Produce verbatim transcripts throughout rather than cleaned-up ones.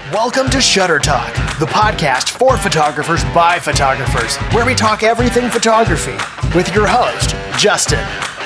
Welcome to Shutter Talk, the podcast for photographers by photographers, where we talk everything photography with your host, Justin.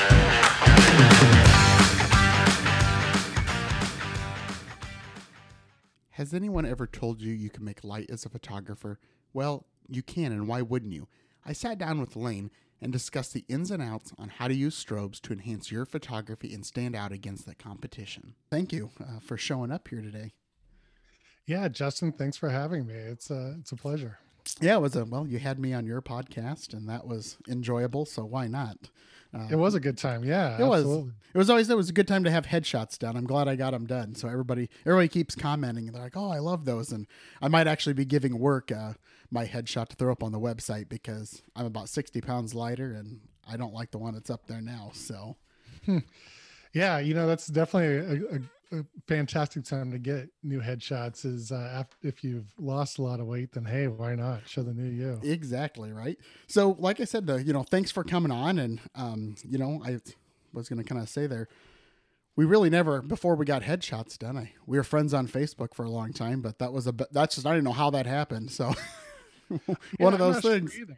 Has anyone ever told you you can make light as a photographer? Well, you can, and why wouldn't you? I sat down with Lane and discussed the ins and outs on how to use strobes to enhance your photography and stand out against the competition. Thank you uh, for showing up here today. Yeah, Justin, thanks for having me. It's a, it's a pleasure. Yeah, it was a, well, you had me on your podcast and that was enjoyable. So why not? Uh, it was a good time. Yeah, it absolutely. was. It was always, it was a good time to have headshots done. I'm glad I got them done. So everybody, everybody keeps commenting and they're like, oh, I love those. And I might actually be giving work, uh, my headshot to throw up on the website because I'm about sixty pounds lighter and I don't like the one that's up there now. So yeah, you know, that's definitely a, a a fantastic time to get new headshots is uh, after, if you've lost a lot of weight, then hey, why not show the new you? Exactly. Right. So like I said, uh, you know, thanks for coming on. And, um, you know, I was going to kind of say there, we really never, before we got headshots done, I, we were friends on Facebook for a long time, but that was a, that's just, I didn't know how that happened. So one yeah, of those things. Sure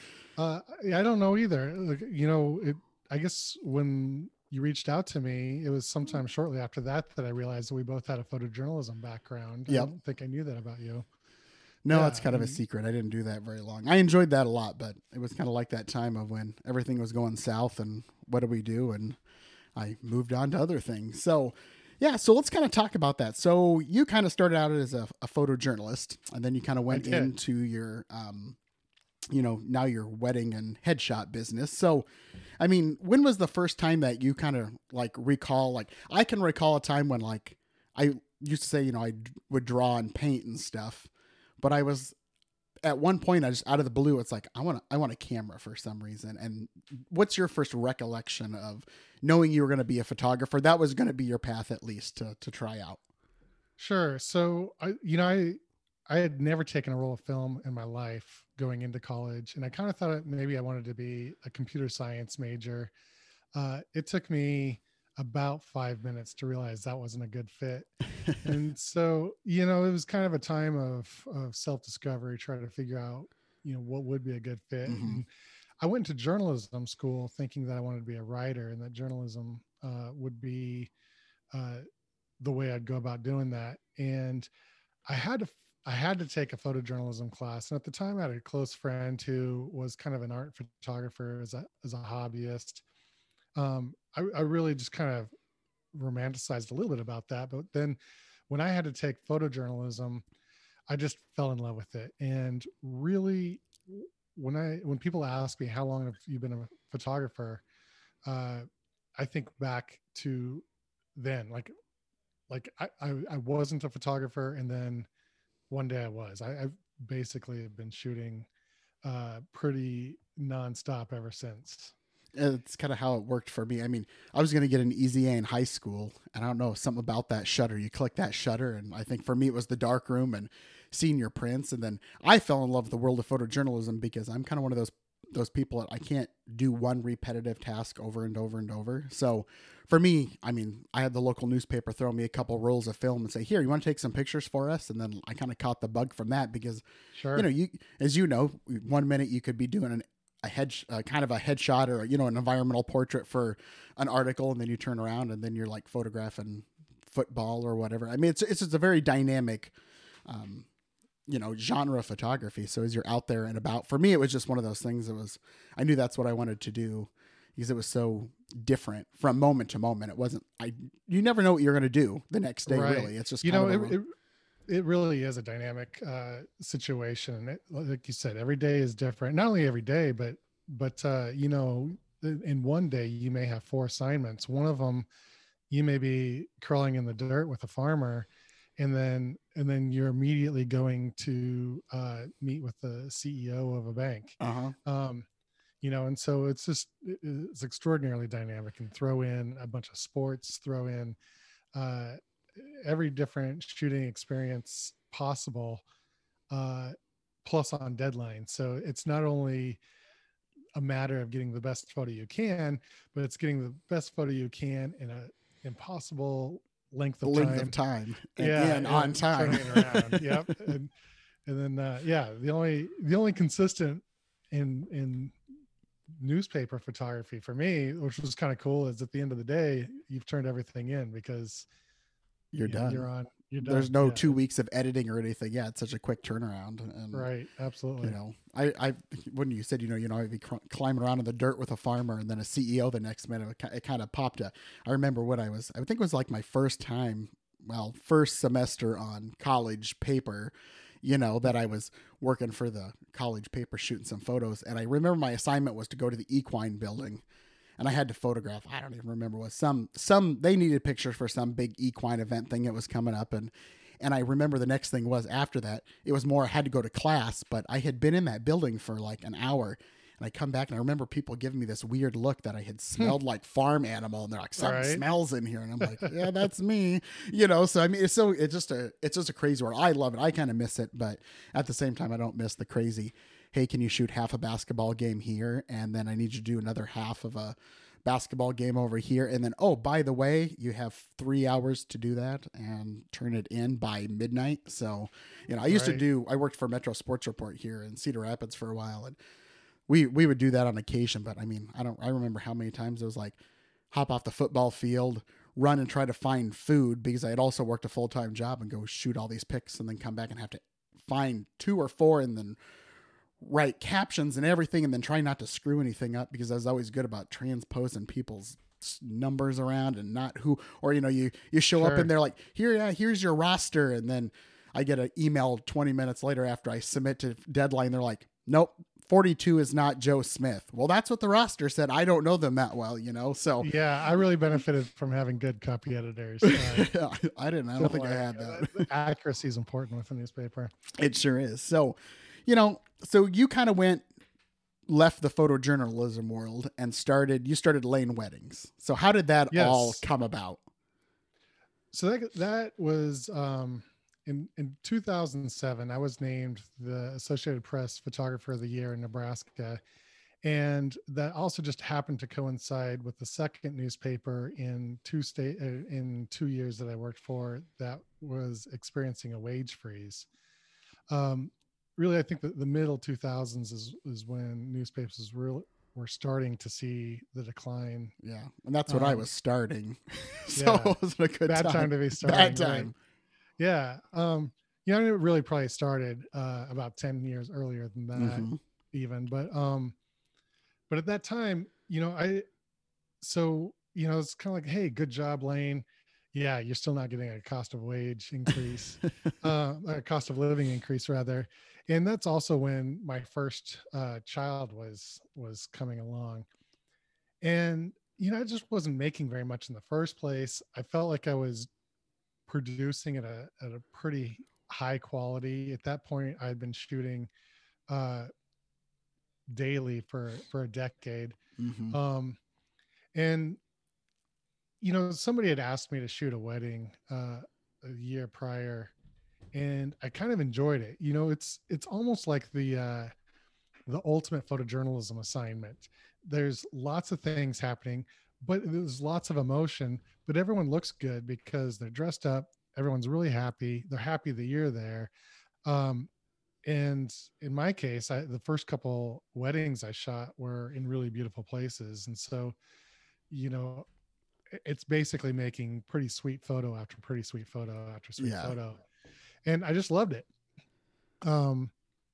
uh, I don't know either. Like, you know, it, I guess when you reached out to me, it was sometime shortly after that that I realized that we both had a photojournalism background. Yep. I don't think I knew that about you. No, yeah, it's kind of a secret. I didn't do that very long. I enjoyed that a lot, but it was kind of like that time of when everything was going south and what do we do? And I moved on to other things. So yeah, so let's kind of talk about that. So you kind of started out as a, a photojournalist and then you kind of went into your, um, you know, now your wedding and headshot business. So, I mean, when was the first time that you kind of like recall, like I can recall a time when like I used to say, you know, I would draw and paint and stuff, but I was at one point, I just out of the blue, it's like, I want to, I want a camera for some reason. And what's your first recollection of knowing you were going to be a photographer? That was going to be your path, at least to, to try out. Sure. So I, you know, I, I had never taken a roll of film in my life going into college. And I kind of thought maybe I wanted to be a computer science major. Uh, it took me about five minutes to realize that wasn't a good fit. And so, you know, it was kind of a time of, of self-discovery, trying to figure out, you know, what would be a good fit. Mm-hmm. And I went to journalism school thinking that I wanted to be a writer and that journalism uh, would be uh, the way I'd go about doing that. And I had to I had to take a photojournalism class. And at the time I had a close friend who was kind of an art photographer as a, as a hobbyist. Um, I, I really just kind of romanticized a little bit about that. But then when I had to take photojournalism, I just fell in love with it. And really when I, when people ask me, how long have you been a photographer? Uh, I think back to then, like, like I, I, I wasn't a photographer. And then one day I was. I, I've basically have been shooting uh, pretty nonstop ever since. It's kind of how it worked for me. I mean, I was going to get an E Z A in high school, and I don't know, something about that shutter. You click that shutter, and I think for me it was the dark room and seeing your prints. And then I fell in love with the world of photojournalism because I'm kind of one of those those people that I can't do one repetitive task over and over and over. So for me, I mean, I had the local newspaper throw me a couple rolls of film and say, here, you want to take some pictures for us? And then I kind of caught the bug from that because, sure. you know, you, as you know, one minute you could be doing an, a head, uh, kind of a headshot or, you know, an environmental portrait for an article. And then you turn around and then you're like photographing football or whatever. I mean, it's, it's just a very dynamic, um, you know, genre photography. So as you're out there and about, for me, it was just one of those things that was, I knew that's what I wanted to do because it was so different from moment to moment. It wasn't, I, you never know what you're going to do the next day. Right. Really. It's just, you kind know, of it, it, it really is a dynamic uh, situation. It, like you said, every day is different, not only every day, but, but uh, you know, in one day you may have four assignments. One of them, you may be crawling in the dirt with a farmer, and then and then you're immediately going to uh, meet with the C E O of a bank. Uh-huh. Um, you know, and so it's just it's extraordinarily dynamic. And throw in a bunch of sports, throw in uh, every different shooting experience possible, uh, plus on deadline. So it's not only a matter of getting the best photo you can, but it's getting the best photo you can in a impossible length of length time. of time and, Yeah, and on time. turning it around. Yep. And, and then uh, yeah, the only the only consistent in in newspaper photography for me, which was kind of cool, is at the end of the day, you've turned everything in because you're you know, done. You're on. You're done. There's no yeah. two weeks of editing or anything. Yeah, it's such a quick turnaround. And Right. Absolutely. you know, I, I when you said, you know, you know, I'd be cr- climbing around in the dirt with a farmer and then a C E O the next minute, it, it kind of popped up. I remember when I was, I think it was like my first time, well, first semester on college paper, you know, that I was working for the college paper shooting some photos. And I remember my assignment was to go to the equine building. And I had to photograph, I don't even remember what, some, some, they needed pictures for some big equine event thing that was coming up. And, and I remember the next thing was after that, it was more, I had to go to class, but I had been in that building for like an hour. And I come back and I remember people giving me this weird look that I had smelled like farm animal. And they're like, something Right. smells in here. And I'm like, yeah, that's me, you know? So, I mean, it's so, it's just a, it's just a crazy world. I love it. I kind of miss it, but at the same time, I don't miss the crazy, hey, can you shoot half a basketball game here? And then I need you to do another half of a basketball game over here. And then, oh, by the way, you have three hours to do that and turn it in by midnight. So, you know, I used Right. to do, I worked for Metro Sports Report here in Cedar Rapids for a while. And we, we would do that on occasion. But I mean, I don't, I remember how many times it was like hop off the football field, run and try to find food, because I had also worked a full-time job, and go shoot all these pics and then come back and have to find two or four and then write captions and everything, and then try not to screw anything up, because I was always good about transposing people's numbers around and not who, or, you know, you, you show Sure. up and they're like, here, yeah, here's your roster. And then I get an email twenty minutes later after I submit to deadline. They're like, nope, forty-two is not Joe Smith. Well, that's what the roster said. I don't know them that well, you know? So Yeah, I really benefited from having good copy editors. Uh, I didn't, I don't think I had that. Uh, accuracy is important with a newspaper. It sure is. So, you know, so you kind of went, left the photojournalism world and started, you started laying weddings. So how did that Yes. all come about? So that that was um, in in two thousand seven. I was named the Associated Press Photographer of the Year in Nebraska, and that also just happened to coincide with the second newspaper in two state uh, in two years that I worked for that was experiencing a wage freeze. Um, really, I think that the middle two thousands is is when newspapers really were starting to see the decline. Yeah. And that's what I Um, was starting. so yeah. it wasn't a good Bad time. time to be starting. Bad right? time. Yeah. Um, you know, it really probably started uh, about ten years earlier than that, Mhm. even. But um, but at that time, you know, I so you know, it's kind of like, hey, good job, Lane. Yeah, you're still not getting a cost of wage increase, uh, a cost of living increase rather. And that's also when my first uh, child was was coming along, and you know, I just wasn't making very much in the first place. I felt like I was producing at a at a pretty high quality. At that point, I'd been shooting uh, daily for for a decade, Mhm. um, and you know, somebody had asked me to shoot a wedding uh, a year prior, and I kind of enjoyed it. You know, it's it's almost like the uh, the ultimate photojournalism assignment. There's lots of things happening, but there's lots of emotion. But everyone looks good because they're dressed up. Everyone's really happy. They're happy that you're there. Um, and in my case, I, the first couple weddings I shot were in really beautiful places, and so, you know, it- it's basically making pretty sweet photo after pretty sweet photo after sweet Yeah. photo, and I just loved it. Um,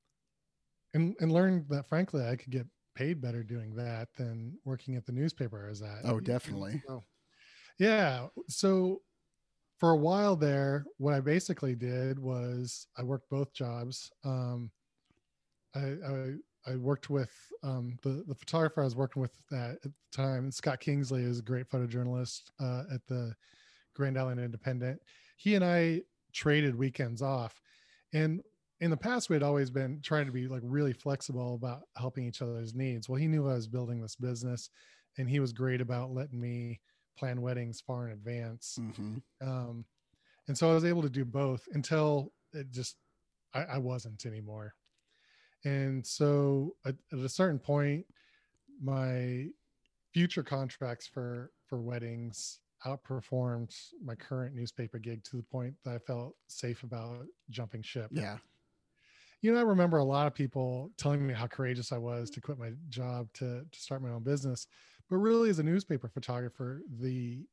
and and learned that frankly I could get paid better doing that than working at the newspaper I was at. Oh, definitely. So, yeah. So for a while there, what I basically did was I worked both jobs. Um, I, I I worked with um, the the photographer I was working with at, at the time. Scott Kingsley is a great photojournalist uh, at the Grand Island Independent. He and I traded weekends off, and in the past we had always been trying to be like really flexible about helping each other's needs. Well, he knew I was building this business, and he was great about letting me plan weddings far in advance. Mhm. Um, and so I was able to do both until it just I, I wasn't anymore. And so at, at a certain point, my future contracts for for weddings, outperformed my current newspaper gig to the point that I felt safe about jumping ship. Yeah. You know, I remember a lot of people telling me how courageous I was to quit my job to, to start my own business. But really, as a newspaper photographer, the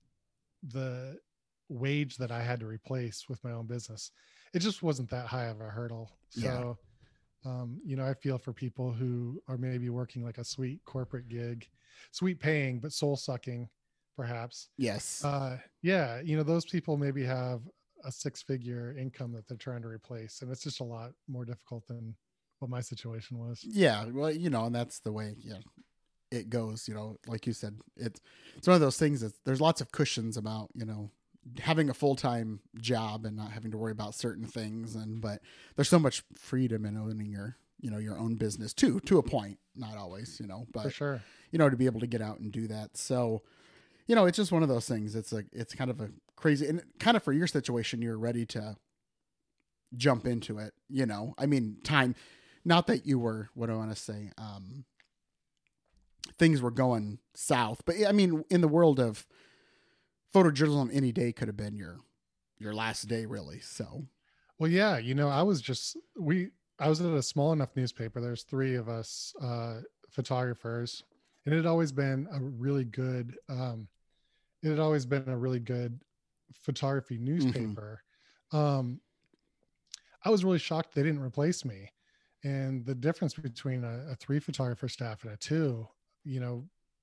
the wage that I had to replace with my own business, it just wasn't that high of a hurdle. So, yeah. um, you know, I feel for people who are maybe working like a sweet corporate gig, sweet paying, but soul sucking, perhaps. Yes. Uh, yeah. You know, those people maybe have a six figure income that they're trying to replace. And it's just a lot more difficult than what my situation was. Yeah. Well, you know, and that's the way, yeah, it goes, you know, like you said, it's, it's one of those things that there's lots of cushions about, you know, having a full-time job and not having to worry about certain things. And, but there's so much freedom in owning your, you know, your own business too, to a point, not always, you know, but for sure, you know, to be able to get out and do that. So, you know, it's just one of those things. It's like, it's kind of a crazy, and kind of for your situation, you're ready to jump into it. You know, I mean, time, not that you were, what do I want to say? Um, things were going south, but I mean, in the world of photojournalism, any day could have been your, your last day really. So, well, yeah, you know, I was just, we, I was at a small enough newspaper. There's three of us, uh, photographers, and it had always been a really good, um, it had always been a really good photography newspaper. Mm-hmm. Um, I was really shocked they didn't replace me. And the difference between a, a three photographer staff and a two, you know,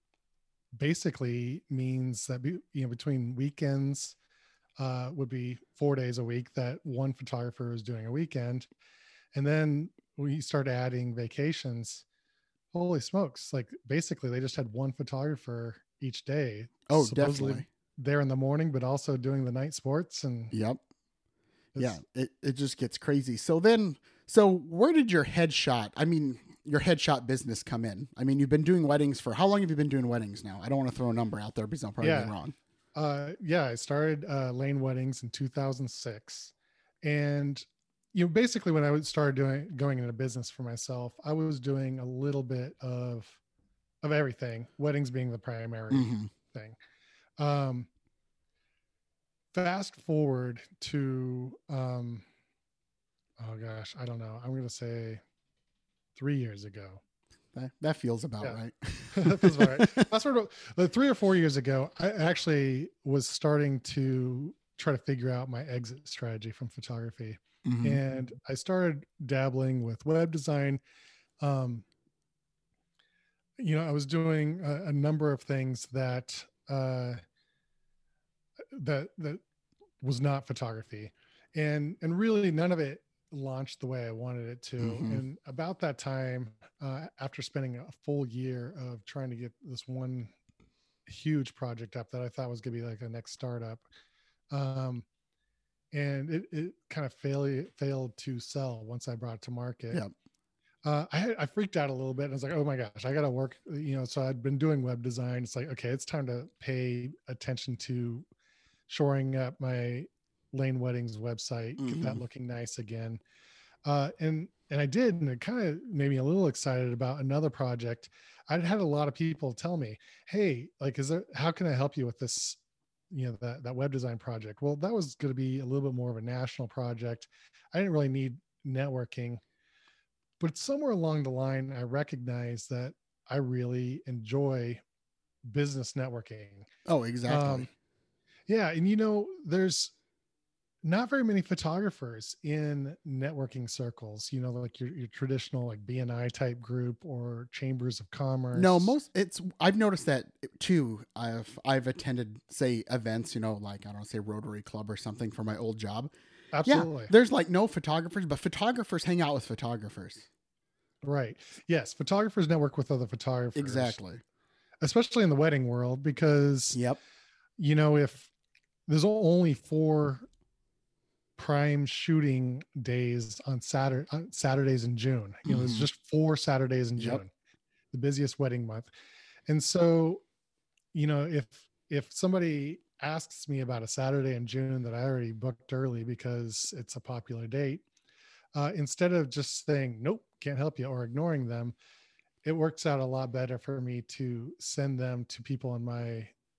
basically means that, be, you know, between weekends uh, would be four days a week that one photographer was doing a weekend. And then we start adding vacations. Holy smokes. Like basically they just had one photographer each day. Oh, definitely. There in the morning, but also doing the night sports. And yep. Yeah, it, it just gets crazy. So then, so where did your headshot, I mean, your headshot business come in? I mean, you've been doing weddings for, how long have you been doing weddings now? I don't want to throw a number out there because I'll probably yeah. be wrong. Uh, yeah, I started uh, Lane Weddings in two thousand six. And, you know, basically when I started doing, going into business for myself, I was doing a little bit of, of everything, weddings being the primary mm-hmm. thing. Um, fast forward to, um, oh gosh, I don't know. I'm going to say three years ago. That, that feels about yeah. right. That feels about right. That's sort of like three or four years ago. I actually was starting to try to figure out my exit strategy from photography. Mm-hmm. And I started dabbling with web design. Um, you know, I was doing a, a number of things that, uh, that, that was not photography, and, and really none of it launched the way I wanted it to. Mm-hmm. And about that time, uh, after spending a full year of trying to get this one huge project up that I thought was going to be like a next startup, um, and it, it kind of failed, failed to sell once I brought it to market. Yeah. Uh, I had, I freaked out a little bit and I was like, oh my gosh, I got to work, you know, so I'd been doing web design. It's like, okay, it's time to pay attention to shoring up my Lane Weddings website, mm-hmm. get that looking nice again. Uh, and, and I did, and it kind of made me a little excited about another project. I'd had a lot of people tell me, hey, like, is there, how can I help you with this, you know, that, that web design project? Well, that was going to be a little bit more of a national project. I didn't really need networking, but somewhere along the line, I recognized that I really enjoy business networking. Oh, exactly. Um, yeah. And, you know, there's not very many photographers in networking circles, you know, like your, your traditional like B N I type group or chambers of commerce. No, most it's, I've noticed that too. I've, I've attended say events, you know, like, I don't know, say Rotary Club or something for my old job. Absolutely. Yeah, there's like no photographers, but photographers hang out with photographers. Right. Yes. Photographers network with other photographers. Exactly. Especially in the wedding world, because, yep. you know, if there's only four prime shooting days on Saturday, on Saturdays in June, you know, mm-hmm. there's just four Saturdays in June, yep. the busiest wedding month. And so, you know, if, if somebody asks me about a Saturday in June that I already booked early because it's a popular date, uh, instead of just saying, nope, can't help you, or ignoring them, it works out a lot better for me to send them to people in my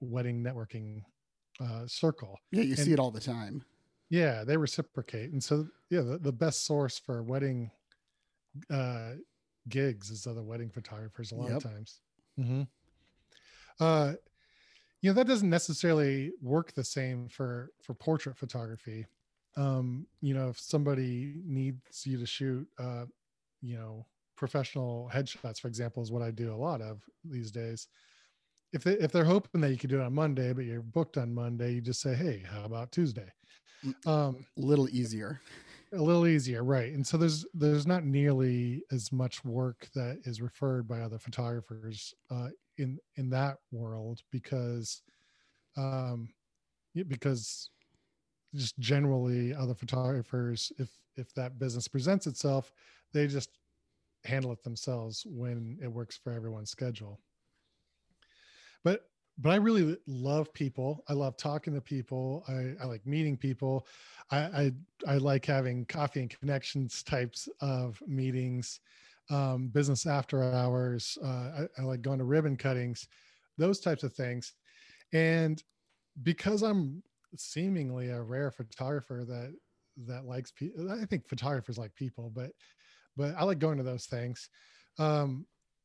wedding networking uh, circle. Yeah, you and, see it all the time. Yeah, they reciprocate. And so, yeah, the, the best source for wedding uh, gigs is other wedding photographers a lot Yep. of times. Mm-hmm. Uh, you know, that doesn't necessarily work the same for, for portrait photography. Um, you know, if somebody needs you to shoot, uh, you know, professional headshots, for example, is what I do a lot of these days. If they, if they're hoping that you could do it on Monday, but you're booked on Monday, you just say, hey, how about Tuesday? Um, a little easier. A little easier, right? And so there's there's not nearly as much work that is referred by other photographers uh, in in that world because, um, because just generally other photographers, if if that business presents itself, they just handle it themselves when it works for everyone's schedule. But but I really love people. I love talking to people. I, I like meeting people. I, I I like having coffee and connections types of meetings, um, business after hours. Uh, I, I like going to ribbon cuttings, those types of things. And because I'm seemingly a rare photographer that that likes people, I think photographers like people, but but I like going to those things. Um,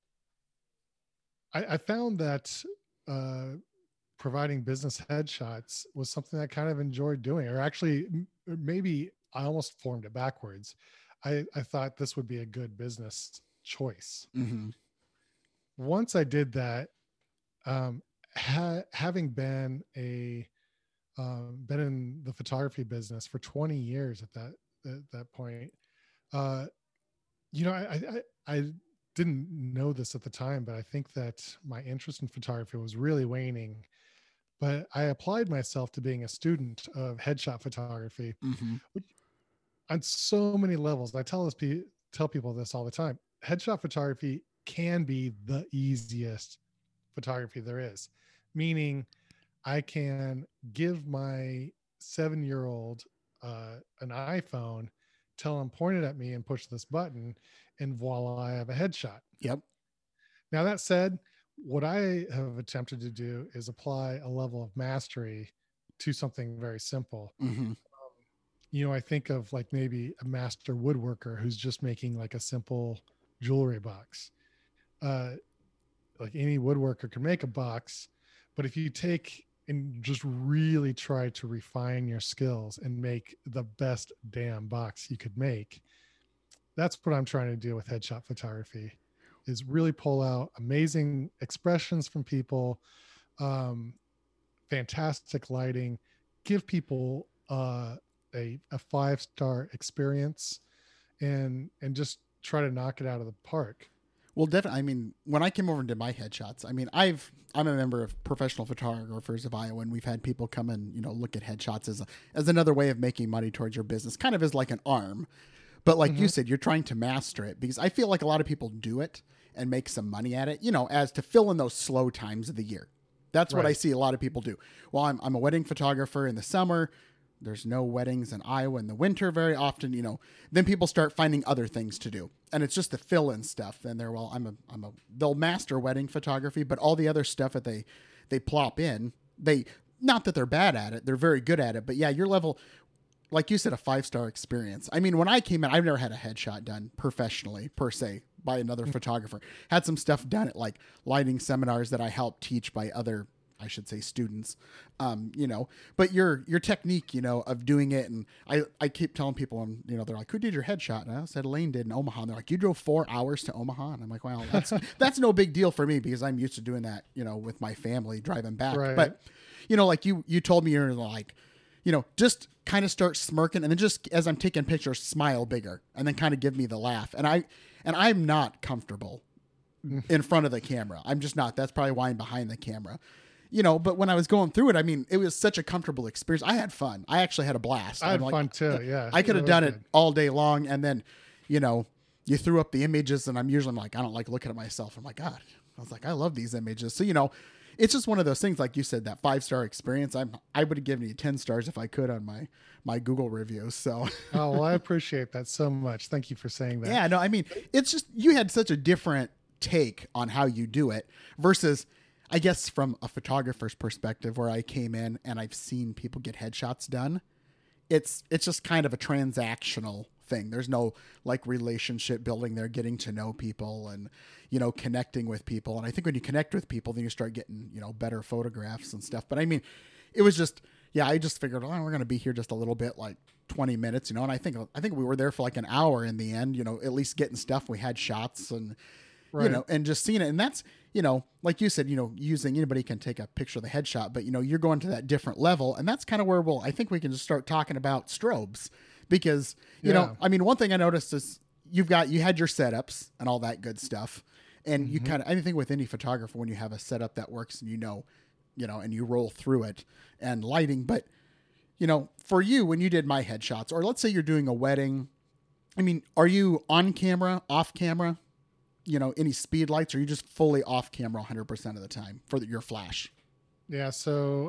I, I found that. Uh, providing business headshots was something I kind of enjoyed doing, or actually maybe I almost formed it backwards. I, I thought this would be a good business choice. Mm-hmm. Once I did that, um, ha- having been a, um, been in the photography business for twenty years at that, at that point, uh, you know, I, I, I didn't know this at the time, but I think that my interest in photography was really waning. But I applied myself to being a student of headshot photography, mm-hmm. which, on so many levels. I tell this tell people this all the time. Headshot photography can be the easiest photography there is, meaning I can give my seven-year-old uh, an iPhone, tell him point it at me and push this button, and voila, I have a headshot. Yep. Now, that said, what I have attempted to do is apply a level of mastery to something very simple. Mm-hmm. Um, you know, I think of like maybe a master woodworker who's just making like a simple jewelry box. Uh, like any woodworker can make a box, but if you take and just really try to refine your skills and make the best damn box you could make, that's what I'm trying to do with headshot photography, is really pull out amazing expressions from people, um, fantastic lighting, give people uh, a, a five-star experience, and and just try to knock it out of the park. Well, definitely. I mean, when I came over and did my headshots, I mean, I've, I'm a member of Professional Photographers of Iowa, and we've had people come and, you know, look at headshots as a, as another way of making money towards your business, kind of as like an arm. But like mm-hmm. you said, you're trying to master it, because I feel like a lot of people do it and make some money at it, you know, as to fill in those slow times of the year. That's right. What I see a lot of people do. Well, I'm, I'm a wedding photographer in the summer. There's no weddings in Iowa in the winter very often, you know, then people start finding other things to do, and it's just the fill in stuff. And they're, well, I'm a, I'm a, they'll master wedding photography, but all the other stuff that they, they plop in, they, not that they're bad at it, they're very good at it, but yeah, your level, like you said, a five-star experience. I mean, when I came in, I've never had a headshot done professionally per se by another mm-hmm. photographer. Had some stuff done at like lighting seminars that I helped teach by other, I should say, students, um, you know, but your, your technique, you know, of doing it. And I, I keep telling people, and you know, they're like, who did your headshot? And I said, Elaine did in Omaha. And they're like, you drove four hours to Omaha. And I'm like, well, that's, that's no big deal for me, because I'm used to doing that, you know, with my family driving back. Right. But, you know, like you, you told me, you're like, you know, just kind of start smirking, and then just as I'm taking pictures, smile bigger, and then kind of give me the laugh. And I, and I'm not comfortable in front of the camera. I'm just not. That's probably why I'm behind the camera, you know. But when I was going through it, I mean, it was such a comfortable experience. I had fun. I actually had a blast. I had like, fun too. Yeah. I could have it done good. it all day long. And then, you know, you threw up the images, and I'm usually like, I don't like looking at myself. I'm like, God, I was like, I love these images. So, you know, it's just one of those things, like you said, that five-star experience. I'm, I would have given you ten stars if I could on my, my Google reviews. So, oh, well, I appreciate that so much. Thank you for saying that. Yeah, no, I mean, it's just, you had such a different take on how you do it versus, I guess from a photographer's perspective, where I came in and I've seen people get headshots done, it's it's just kind of a transactional thing. There's no like relationship building there, getting to know people and, you know, connecting with people. And I think when you connect with people, then you start getting, you know, better photographs and stuff. But I mean, it was just, yeah, I just figured, oh, we're going to be here just a little bit, like twenty minutes, you know, and I think, I think we were there for like an hour in the end, you know, at least getting stuff. We had shots and, right. you know, and just seeing it. And that's, you know, like you said, you know, using anybody can take a picture of the headshot, but you know, you're going to that different level. And that's kind of where we'll, I think we can just start talking about strobes because, you yeah. know, I mean, one thing I noticed is you've got, you had your setups and all that good stuff. And mm-hmm. you kind of, I think with any photographer, when you have a setup that works and you know, you know, and you roll through it and lighting, but you know, for you, when you did my headshots, or let's say you're doing a wedding, I mean, are you on camera, off camera? You know, any speed lights, or are you just fully off camera one hundred percent of the time for the, your flash? Yeah. So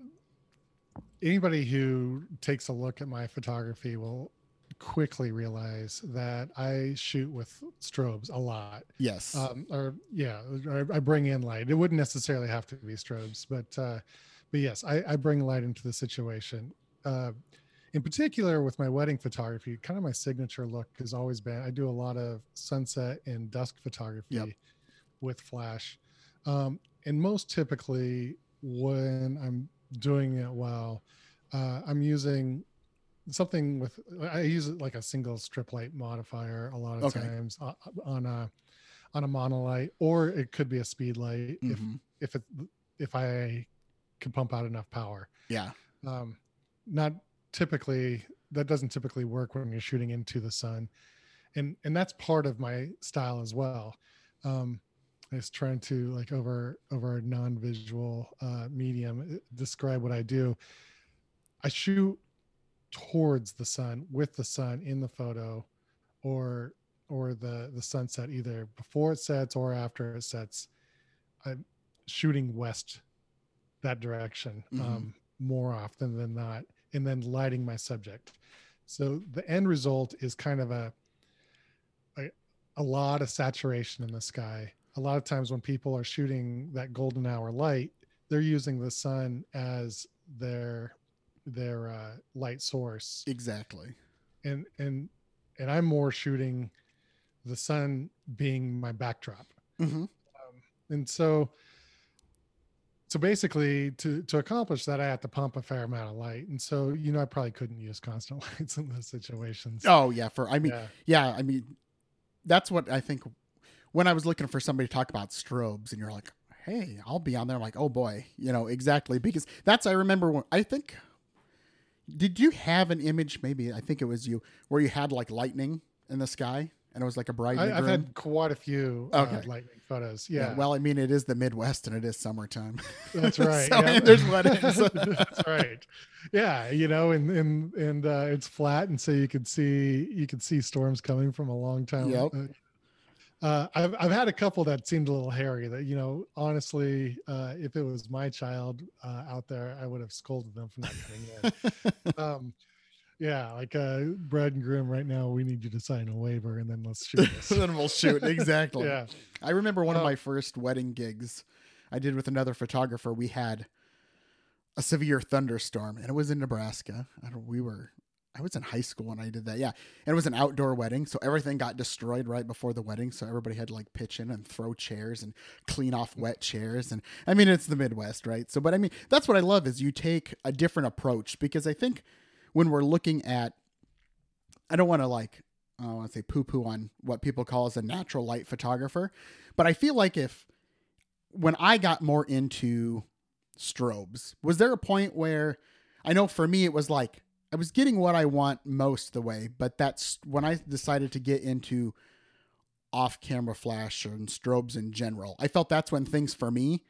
anybody who takes a look at my photography will quickly realize that I shoot with strobes a lot. Yes. Um, or yeah, I bring in light. It wouldn't necessarily have to be strobes, but, uh, but yes, I, I bring light into the situation. Uh, in particular with my wedding photography, kind of my signature look has always been, I do a lot of sunset and dusk photography yep. with flash. Um, and most typically when I'm doing it well, uh, I'm using something with, I use it like a single strip light modifier a lot of okay. times uh, on a, on a monolight, or it could be a speed light mm-hmm. if, if it, if I can pump out enough power. Yeah. Um, not typically, that doesn't typically work when you're shooting into the sun. And, and that's part of my style as well. Um, I was trying to like over, over a non-visual uh, medium, describe what I do. I shoot towards the sun, with the sun in the photo, or, or the, the sunset, either before it sets or after it sets. I'm shooting west, that direction, mm-hmm. um, more often than not, and then lighting my subject. So the end result is kind of a, a, a lot of saturation in the sky. A lot of times when people are shooting that golden hour light, they're using the sun as their, their uh, light source. Exactly. And, and, and I'm more shooting the sun being my backdrop. Mm-hmm. Um, and so, So basically, to, to accomplish that, I had to pump a fair amount of light. And so, you know, I probably couldn't use constant lights in those situations. Oh, yeah. For, I mean, yeah, yeah I mean, that's what I think when I was looking for somebody to talk about strobes and you're like, hey, I'll be on there. I'm like, oh boy, you know, exactly. Because that's, I remember when, I think, did you have an image? Maybe, I think it was you, where you had like lightning in the sky? And it was like a bride. I, I've had quite a few okay. uh, lightning photos. Yeah. yeah. Well, I mean, it is the Midwest and it is summertime. That's right. so, yeah. There's weddings. That's right. Yeah. You know, and, and, and, uh, it's flat. And so you could see, you could see storms coming from a long time. Yep. Uh, I've, I've had a couple that seemed a little hairy that, you know, honestly, uh, if it was my child uh, out there, I would have scolded them for not getting in. um, Yeah, like uh, bride and groom right now, we need you to sign a waiver and then let's shoot this. Then we'll shoot. Exactly. Yeah. I remember one uh, of my first wedding gigs I did with another photographer. We had a severe thunderstorm and it was in Nebraska. I don't, we were, I was in high school when I did that. Yeah. And it was an outdoor wedding. So everything got destroyed right before the wedding. So everybody had to like pitch in and throw chairs and clean off wet chairs. And I mean, it's the Midwest, right? So, but I mean, that's what I love is you take a different approach because I think when we're looking at, I don't want to like, I don't want to say poo poo on what people call as a natural light photographer, but I feel like if, when I got more into strobes, was there a point where I know for me, it was like, I was getting what I want most of the way, but that's when I decided to get into off camera flash and strobes in general. I felt that's when things for me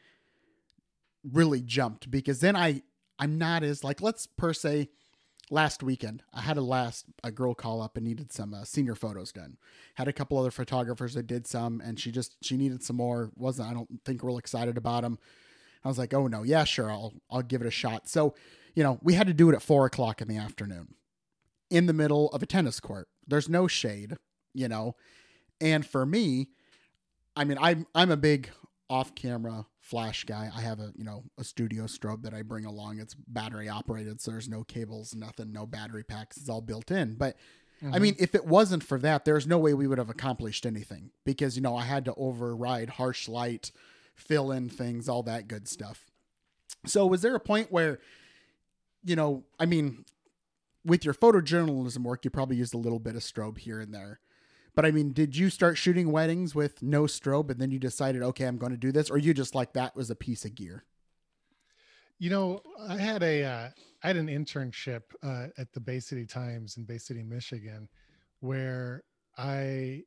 really jumped because then I, I'm not as like, let's per se, last weekend, I had a last a girl call up and needed some uh, senior photos done. Had a couple other photographers that did some, and she just she needed some more. wasn't I don't think real excited about them. I was like, oh no, yeah, sure, I'll I'll give it a shot. So, you know, we had to do it at four o'clock in the afternoon, in the middle of a tennis court. There's no shade, you know, and for me, I mean, I'm I'm a big off camera flash guy. I have a, you know, a studio strobe that I bring along. It's battery operated. So there's no cables, nothing, no battery packs. It's all built in. But mm-hmm. I mean, if it wasn't for that, there's no way we would have accomplished anything because, you know, I had to override harsh light, fill in things, all that good stuff. So was there a point where, you know, I mean, with your photojournalism work, you probably used a little bit of strobe here and there. But I mean, did you start shooting weddings with no strobe and then you decided, okay, I'm going to do this? Or you just like that was a piece of gear? You know, I had a, uh, I had an internship uh, at the Bay City Times in Bay City, Michigan, where I,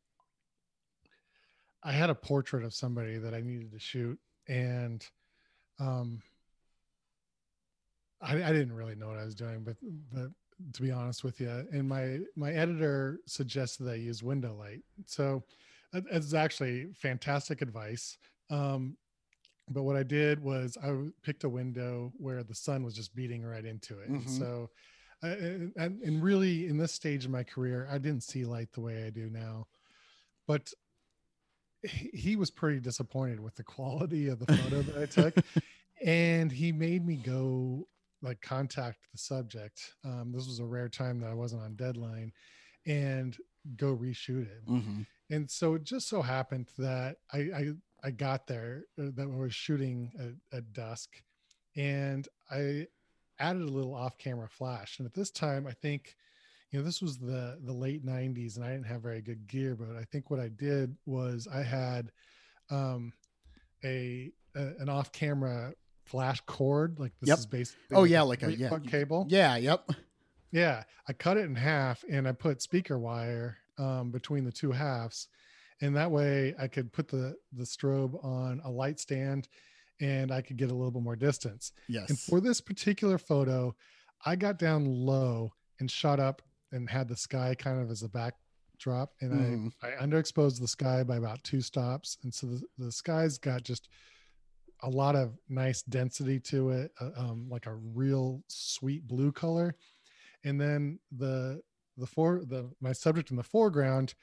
I had a portrait of somebody that I needed to shoot. And um, I, I didn't really know what I was doing, but, but to be honest with you, and my, my editor suggested that I use window light. So it's actually fantastic advice. Um, but what I did was I picked a window where the sun was just beating right into it. Mm-hmm. So, uh, and, and really in this stage of my career, I didn't see light the way I do now, but he, he was pretty disappointed with the quality of the photo that I took. And he made me go like contact the subject. Um, this was a rare time that I wasn't on deadline and go reshoot it. Mm-hmm. And so it just so happened that I, I, I got there, uh, that I was shooting at, at dusk and I added a little off camera flash. And at this time, I think, you know, this was the, the late nineties and I didn't have very good gear, but I think what I did was I had um, a, a, an off camera flash cord, like this yep. is basically oh like yeah a like a yeah cable. Yeah, yep. Yeah, I cut it in half and I put speaker wire um, between the two halves, and that way I could put the the strobe on a light stand, and I could get a little bit more distance. Yes. And for this particular photo, I got down low and shot up and had the sky kind of as a backdrop, and mm. I I underexposed the sky by about two stops, and so the, the sky's got just a lot of nice density to it, uh, um, like a real sweet blue color. And then the, the for the, my subject in the foreground,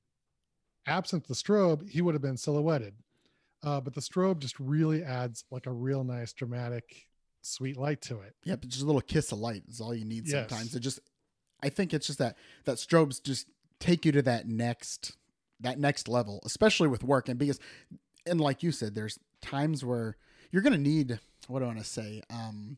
absent the strobe, he would have been silhouetted. Uh, but the strobe just really adds like a real nice dramatic, sweet light to it. Yep. Just a little kiss of light is all you need. Yes. Sometimes it just, I think it's just that, that strobes just take you to that next, that next level, especially with work. And because, and like you said, there's times where you're going to need, what do I want to say? Um,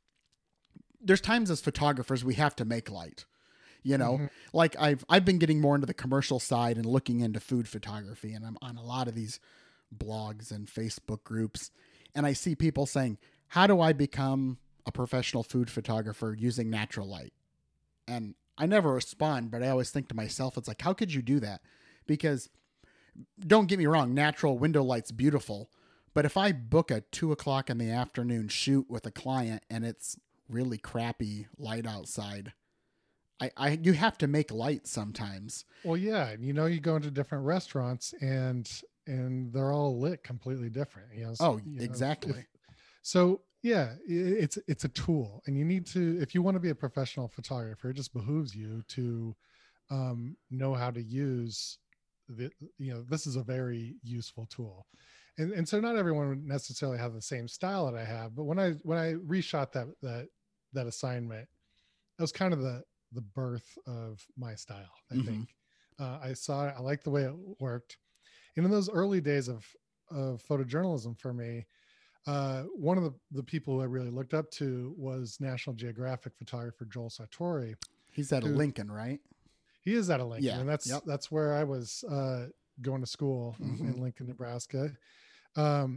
there's times as photographers, we have to make light, you know, mm-hmm. like I've, I've been getting more into the commercial side and looking into food photography, and I'm on a lot of these blogs and Facebook groups. And I see people saying, how do I become a professional food photographer using natural light? And I never respond, but I always think to myself, it's like, how could you do that? Because don't get me wrong, natural window light's beautiful. But if I book a two o'clock in the afternoon shoot with a client and it's really crappy light outside, I, I you have to make light sometimes. Well, yeah, you know, you go into different restaurants and and they're all lit completely different. You know, so, oh, you know, exactly. If, so yeah, it's it's a tool, and you need to, if you want to be a professional photographer, it just behooves you to um, know how to use the, you know, this is a very useful tool. And and so not everyone would necessarily have the same style that I have, but when I when I reshot that that that assignment, that was kind of the the birth of my style. I mm-hmm. think uh, I saw it, I liked the way it worked, and in those early days of of photojournalism for me, uh, one of the the people who I really looked up to was National Geographic photographer Joel Sartori. He's out of who, Lincoln, right? He is out of Lincoln, yeah, and that's yep. that's where I was uh, going to school mm-hmm. in Lincoln, Nebraska. Um,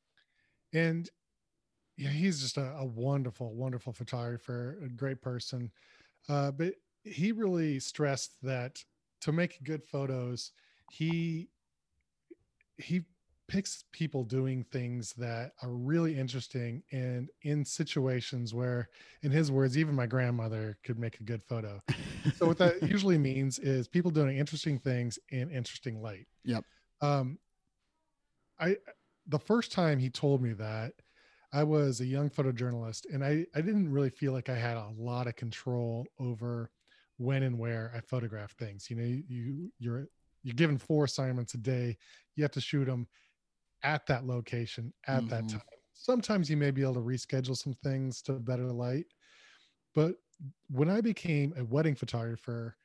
and yeah, he's just a, a wonderful, wonderful photographer, a great person. Uh, but he really stressed that to make good photos, he, he picks people doing things that are really interesting and in situations where, in his words, even my grandmother could make a good photo. So what that usually means is people doing interesting things in interesting light. Yep. Um, I, the first time he told me that, I was a young photojournalist, and I, I didn't really feel like I had a lot of control over when and where I photograph things. You know, you, you're, you're given four assignments a day. You have to shoot them at that location at Mm-hmm. that time. Sometimes you may be able to reschedule some things to better light. But when I became a wedding photographer,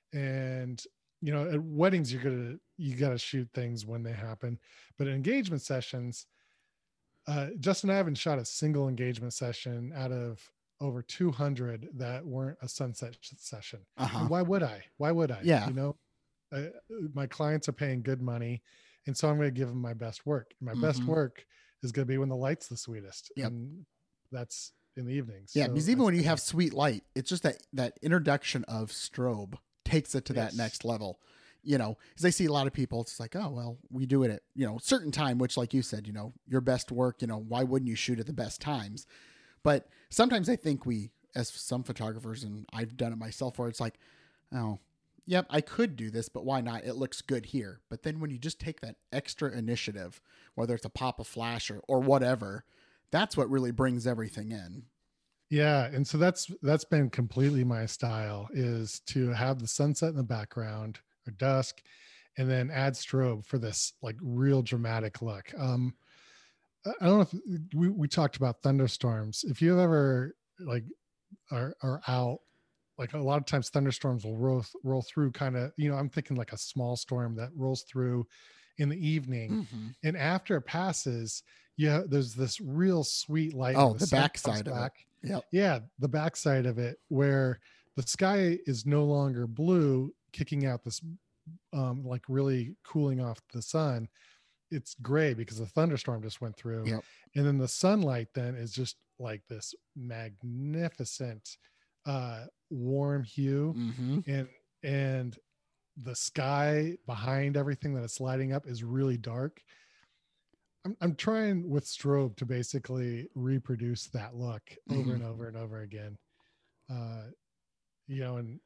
and you know, at weddings, you're gonna you gotta shoot things when they happen. But at engagement sessions, uh, Justin, I haven't shot a single engagement session out of over two hundred that weren't a sunset session. Uh-huh. And why would I? Why would I? Yeah. You know, I, my clients are paying good money, and so I'm going to give them my best work. My Mhm. best work is going to be when the light's the sweetest. Yep. And that's in the evenings. Yeah, So because even I when you spend- have sweet light, it's just that that introduction of strobe takes it to that Yes. next level. You know, because I see a lot of people, it's like, oh, well, we do it at, you know, certain time, which like you said, you know, your best work, you know, why wouldn't you shoot at the best times? But sometimes I think we, as some photographers, and I've done it myself, where it's like, oh, yep, I could do this, but why not? It looks good here. But then when you just take that extra initiative, whether it's a pop of flash or, or whatever, that's what really brings everything in. Yeah, and so that's that's been completely my style, is to have the sunset in the background or dusk, and then add strobe for this like real dramatic look. Um, I I don't know if we, we talked about thunderstorms. If you ever like are are out, like a lot of times thunderstorms will roll roll through kind of, you know, I'm thinking like a small storm that rolls through in the evening, Mm-hmm. and after it passes, yeah, there's this real sweet light. Oh, when the sun backside comes of it. back. Yep. Yeah, the backside of it, where the sky is no longer blue, kicking out this um like really cooling off the sun. It's gray because the thunderstorm just went through. Yep. And then the sunlight then is just like this magnificent uh warm hue. Mm-hmm. and and the sky behind everything that it's lighting up is really dark. I'm, I'm trying with strobe to basically reproduce that look over Mhm. and over and over again. Uh, you know, and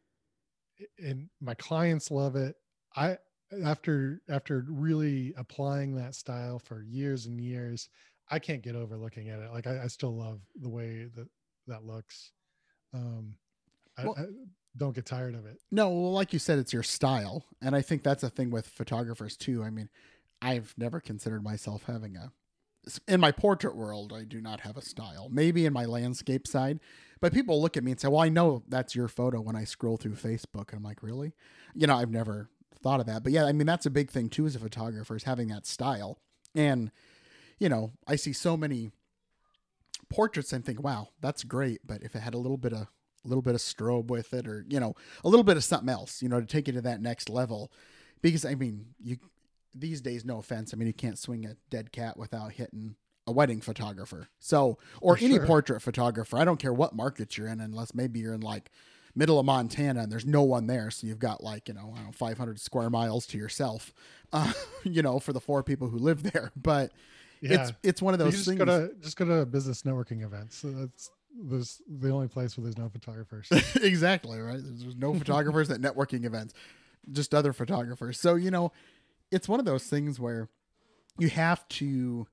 and my clients love it. I after after really applying that style for years and years, I can't get over looking at it. Like I, I still love the way that that looks. Um, I, Well- I don't get tired of it. No, well, like you said, it's your style. And I think that's a thing with photographers too. I mean, I've never considered myself having a, in my portrait world, I do not have a style. Maybe in my landscape side, but people look at me and say, well, I know that's your photo when I scroll through Facebook. And I'm like, really? You know, I've never thought of that. But yeah, I mean, that's a big thing too as a photographer, is having that style. And, you know, I see so many portraits and think, wow, that's great. But if it had a little bit of, a little bit of strobe with it, or, you know, a little bit of something else, you know, to take it to that next level. Because I mean, you, these days, no offense, I mean, you can't swing a dead cat without hitting a wedding photographer. So, or For any sure. portrait photographer. I don't care what market you're in, unless maybe you're in like middle of Montana and there's no one there. So you've got like, you know, I don't know, five hundred square miles to yourself, uh, you know, for the four people who live there. But Yeah. it's, it's one of You those just things. go to just go to business networking events. So that's there's the only place where there's no photographers. Exactly, right? There's, there's no photographers at networking events, just other photographers. So, you know, it's one of those things where you have to,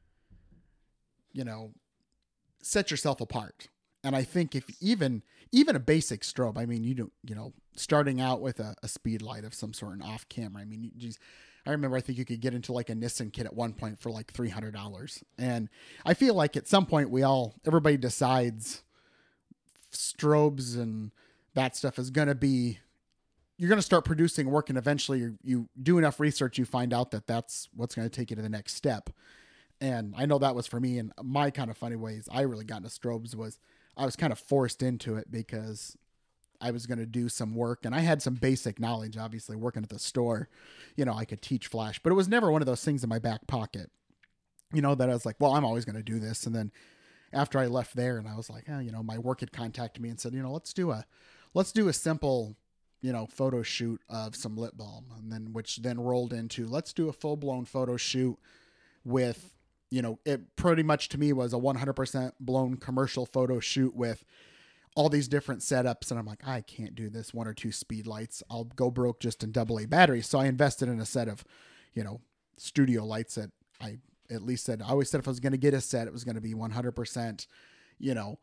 you know, set yourself apart. And I think if even even a basic strobe, I mean, you don't, you know, starting out with a, a speed light of some sort and off camera. I mean, you, geez, I remember I think you could get into like a Nissan kit at one point for like three hundred dollars. And I feel like at some point we all, everybody decides strobes and that stuff is going to be, you're going to start producing work, and eventually you, you do enough research, you find out that that's what's going to take you to the next step. And I know that was for me. And my kind of funny ways I really got into strobes was I was kind of forced into it because I was going to do some work, and I had some basic knowledge, obviously working at the store, you know, I could teach flash, but it was never one of those things in my back pocket, you know, that I was like, well, I'm always going to do this. And then after I left there and I was like, oh, you know, my work had contacted me and said, you know, let's do a, let's do a simple, you know, photo shoot of some lip balm. And then, which then rolled into, let's do a full blown photo shoot with, you know, it pretty much to me was a one hundred percent blown commercial photo shoot with all these different setups. And I'm like, I can't do this one or two speed lights. I'll go broke just in double A batteries. So I invested in a set of, you know, studio lights that I at least said, I always said if I was going to get a set, it was going to be one hundred percent, you know,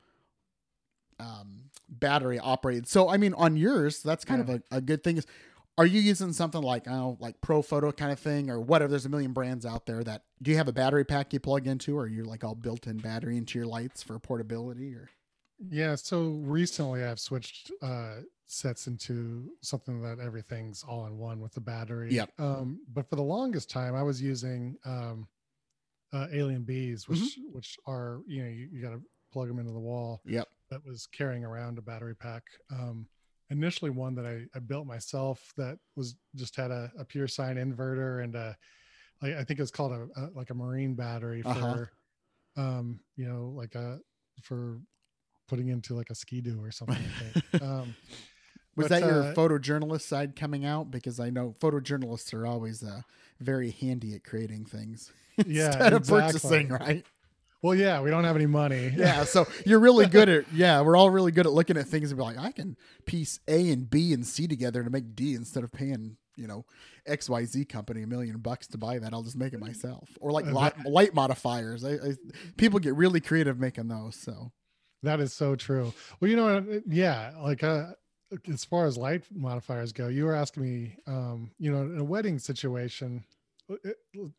um, battery operated. So, I mean, on yours, that's kind Yeah. of a, a good thing. Is, are you using something like, oh, like Pro Photo kind of thing or whatever? There's a million brands out there that do you have a battery pack you plug into, or are you like all built-in battery into your lights for portability? Or Yeah. So recently I've switched uh, sets into something that everything's all in one with the battery. Yep. Um, but for the longest time I was using um, uh, Alien Bees, which, Mm-hmm. which are, you know, you, you got to plug them into the wall. Yep. That was carrying around a battery pack. Um, initially one that I, I built myself that was just had a, a pure sine inverter and a, like, I think it was called a, a like a marine battery for, Uh-huh. um, you know, like a, for putting into like a Ski-Doo or something. I think. Um, Was but, that your uh, photojournalist side coming out? Because I know photojournalists are always uh, very handy at creating things Yeah, instead of exactly. purchasing, right? Well, yeah, we don't have any money. Yeah, so you're really good at, yeah, we're all really good at looking at things and be like, I can piece A and B and C together to make D instead of paying, you know, X Y Z company a million bucks to buy that. I'll just make it myself. Or like Uh, light, light modifiers. I, I, people get really creative making those. So That is so true. Well, you know, yeah, like uh, as far as light modifiers go, you were asking me, um, you know, in a wedding situation, it,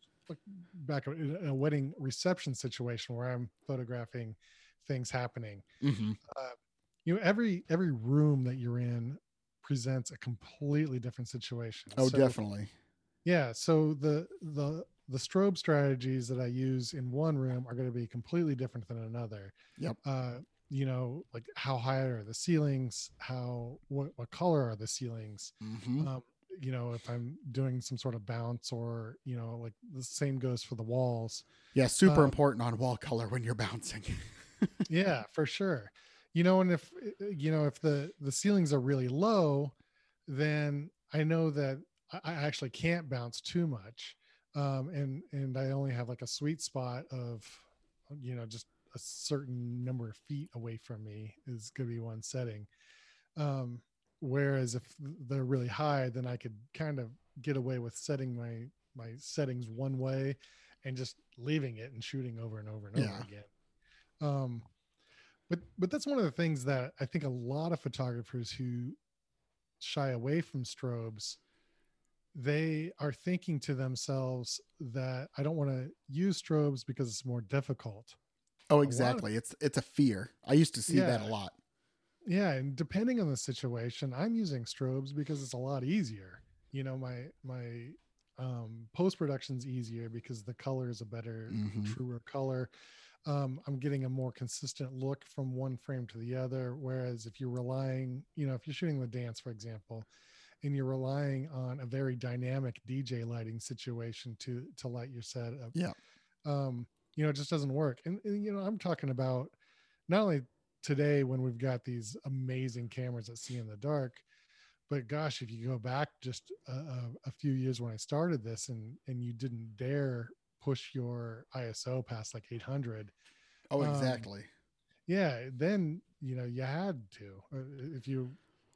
back in a wedding reception situation where I'm photographing things happening. mm-hmm. Uh, you know, every every room that you're in presents a completely different situation. Oh, So, definitely. yeah. So the the the strobe strategies that I use in one room are going to be completely different than another. Yep. Uh, you know, like how high are the ceilings? How what, what color are the ceilings? Mm-hmm. Um, you know, if I'm doing some sort of bounce, or you know, like the same goes for the walls. Yeah, super Um, important on wall color when you're bouncing. Yeah, for sure. You know, and if you know if the the ceilings are really low, then I know that I I actually can't bounce too much, um, and and I only have like a sweet spot of, you know, just a certain number of feet away from me is going to be one setting. Um, whereas if they're really high, then I could kind of get away with setting my my settings one way and just leaving it and shooting over and over and over Yeah. again. Um, but but that's one of the things that I think a lot of photographers who shy away from strobes, they are thinking to themselves that I don't want to use strobes because it's more difficult. Oh, lot of- exactly. It's it's a fear. I used to see that a Yeah. lot. Yeah, and depending on the situation, I'm using strobes because it's a lot easier. You know, my my um, post production's easier because the color is a better, Mhm. truer color. Um, I'm getting a more consistent look from one frame to the other. Whereas if you're relying, you know, if you're shooting the dance, for example, and you're relying on a very dynamic D J lighting situation to to light your set up, Yeah. um, you know, it just doesn't work. And, and you know, I'm talking about not only today when we've got these amazing cameras that see in the dark, but gosh, if you go back just a, a, a few years when I started this, and and you didn't dare push your I S O past like eight hundred, Oh, Um, exactly. yeah, then you know you had to, uh, if you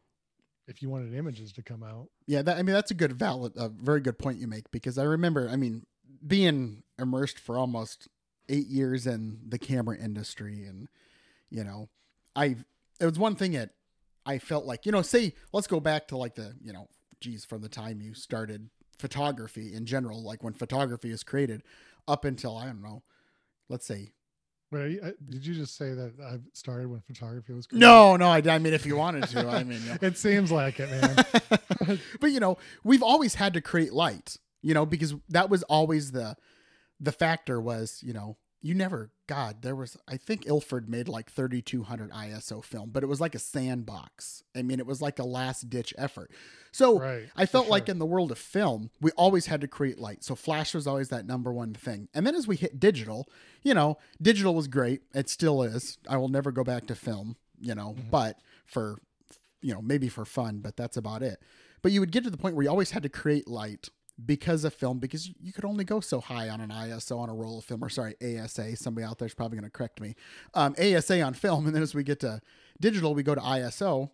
if you wanted images to come out. Yeah, that, I mean, that's a good, valid, a very good point you make, because I remember, I mean, being immersed for almost eight years in the camera industry, and, you know, I, it was one thing that I felt like, you know, say, let's go back to like the, you know, geez, from the time you started photography in general, like when photography is created up until, I don't know, let's say, Wait, uh, did you just say that I started when photography was created? no, no, I, I mean, if you wanted to, I mean, you know. It seems like it, man. But you know, we've always had to create light, you know, because that was always the the factor was, you know, you never, God, there was, I think Ilford made like thirty-two hundred I S O film, but it was like a sandbox. I mean, it was like a last ditch effort. So Right, I felt for like sure. in the world of film, we always had to create light. So flash was always that number one thing. And then as we hit digital, you know, digital was great. It still is. I will never go back to film, you know, Mhm. but for, you know, maybe for fun, but that's about it. But you would get to the point where you always had to create light because of film, because you could only go so high on an I S O on a roll of film, or sorry, A S A. Somebody out there is probably going to correct me. Um, A S A on film. And then as we get to digital, we go to I S O,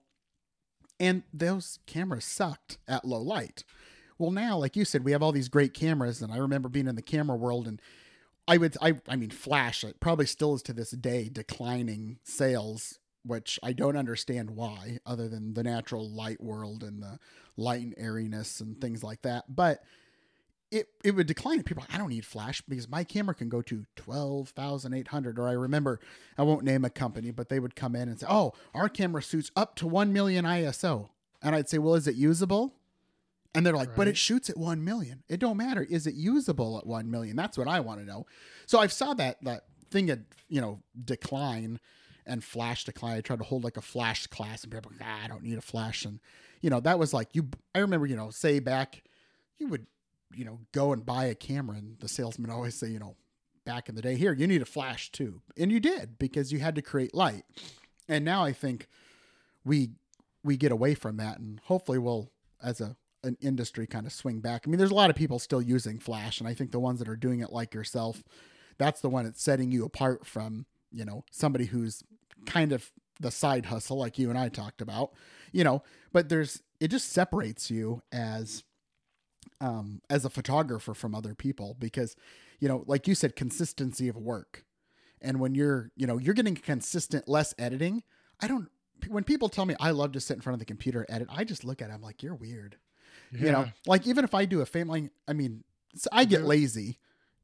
and those cameras sucked at low light. Well, now, like you said, we have all these great cameras, and I remember being in the camera world, and I would, I, I mean, flash, it probably still is to this day declining sales, which I don't understand why, other than the natural light world and the light and airiness and things like that. But it, it would decline. People are like, I don't need flash because my camera can go to twelve thousand eight hundred. Or I remember, I won't name a company, but they would come in and say, oh, our camera shoots up to one million I S O. And I'd say, well, is it usable? And they're like, Right. but it shoots at one million. It don't matter. Is it usable at one million? That's what I want to know. So I've saw that, that thing had, you know, decline and flash decline. I tried to hold like a flash class and people were like, ah, I don't need a flash. And, you know, that was like you, I remember, you know, say back, you would, you know, go and buy a camera and the salesman always say, you know, back in the day, here, you need a flash too. And you did because you had to create light. And now I think we, we get away from that and hopefully we'll, as a, an industry kind of swing back. I mean, there's a lot of people still using flash and I think the ones that are doing it like yourself, that's the one that's setting you apart from, you know, somebody who's kind of the side hustle like you and I talked about, you know, but there's, it just separates you as, um, as a photographer from other people because, you know, like you said, consistency of work. And when you're, you know, you're getting consistent, less editing. I don't, when people tell me I love to sit in front of the computer and edit, I just look at it. I'm like, you're weird. Yeah. You know, like even if I do a family, I mean, so I get lazy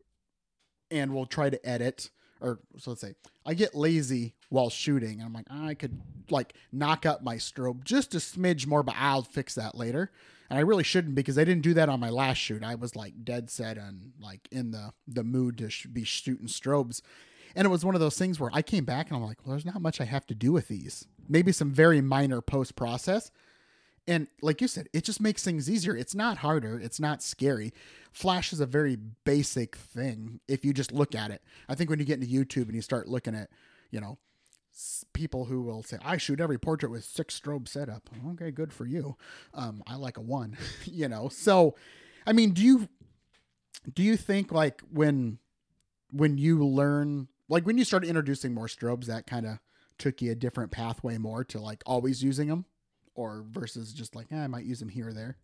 and we'll try to edit or so let's say I get lazy while shooting. And I'm like, I could like knock up my strobe just a smidge more, but I'll fix that later. And I really shouldn't because I didn't do that on my last shoot. I was like dead set on like in the, the mood to sh- be shooting strobes. And it was one of those things where I came back and I'm like, well, there's not much I have to do with these. Maybe some very minor post process. And like you said, it just makes things easier. It's not harder. It's not scary. Flash is a very basic thing if you just look at it. I think when you get into YouTube and you start looking at, you know, people who will say, I shoot every portrait with six strobe setup. Okay, good for you. Um, I like a one, you know? So, I mean, do you, do you think like when, when you learn, like when you started introducing more strobes, that kind of took you a different pathway more to like always using them or versus just like, eh, I might use them here or there?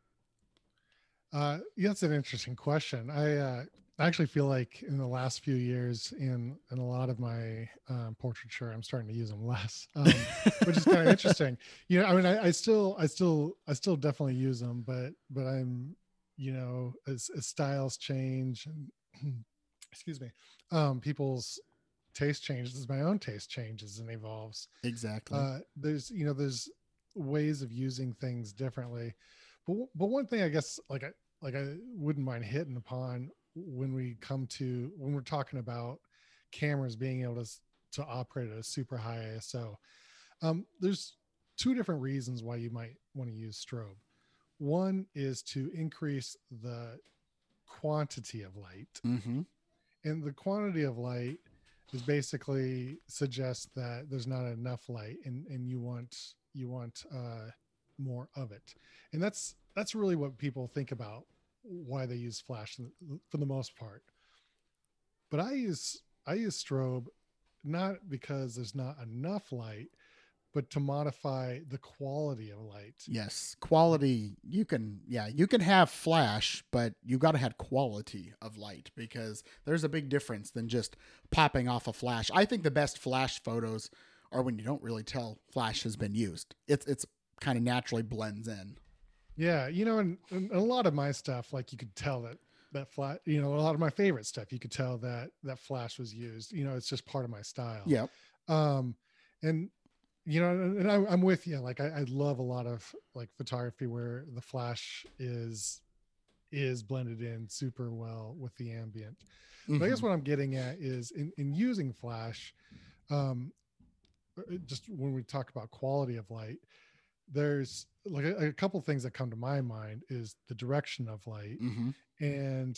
Uh, yeah, that's an interesting question. I, uh, I actually feel like in the last few years in, in a lot of my um, portraiture, I'm starting to use them less, um, which is kind of interesting. You know, I mean, I, I still, I still, I still definitely use them, but, but I'm, you know, as, as styles change and excuse me, um, people's taste changes, my own taste changes and evolves. Exactly. Uh, there's, you know, there's ways of using things differently, but, but one thing I guess, like I, like I wouldn't mind hitting upon when we come to, when we're talking about cameras being able to, to operate at a super high I S O, um, there's two different reasons why you might want to use strobe. One is to increase the quantity of light. Mm-hmm. And the quantity of light is basically suggests that there's not enough light and, and you want, you want uh, more of it. And that's, that's really what people think about why they use flash for the most part. But I use, I use strobe not because there's not enough light, but to modify the quality of light. Yes. Quality. You can, yeah, you can have flash, but you got to have quality of light because there's a big difference than just popping off a flash. I think the best flash photos are when you don't really tell flash has been used. It's, it's kind of naturally blends in. Yeah. You know, and, and a lot of my stuff, like you could tell that, that flash, you know, a lot of my favorite stuff, you could tell that that flash was used, you know, it's just part of my style. Yeah. Um, and, you know, and I, I'm with you. Like I, I love a lot of like photography where the flash is is blended in super well with the ambient. Mm-hmm. But I guess what I'm getting at is in, in using flash, um, just when we talk about quality of light, there's like a, a couple things that come to my mind is the direction of light, mm-hmm. and